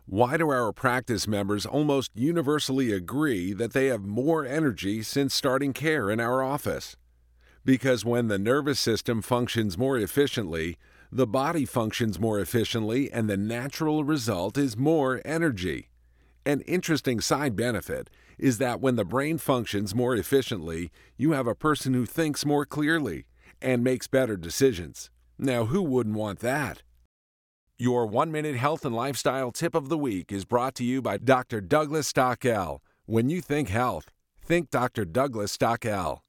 Why do our practice members almost universally agree that they have more energy since starting care in our office? Because when the nervous system functions more efficiently, the body functions more efficiently, and the natural result is more energy. An interesting side benefit is that when the brain functions more efficiently, you have a person who thinks more clearly and makes better decisions. Now, who wouldn't want that? Your 1-minute health and lifestyle tip of the week is brought to you by Dr. Douglas Stockel. When you think health, think Dr. Douglas Stockel.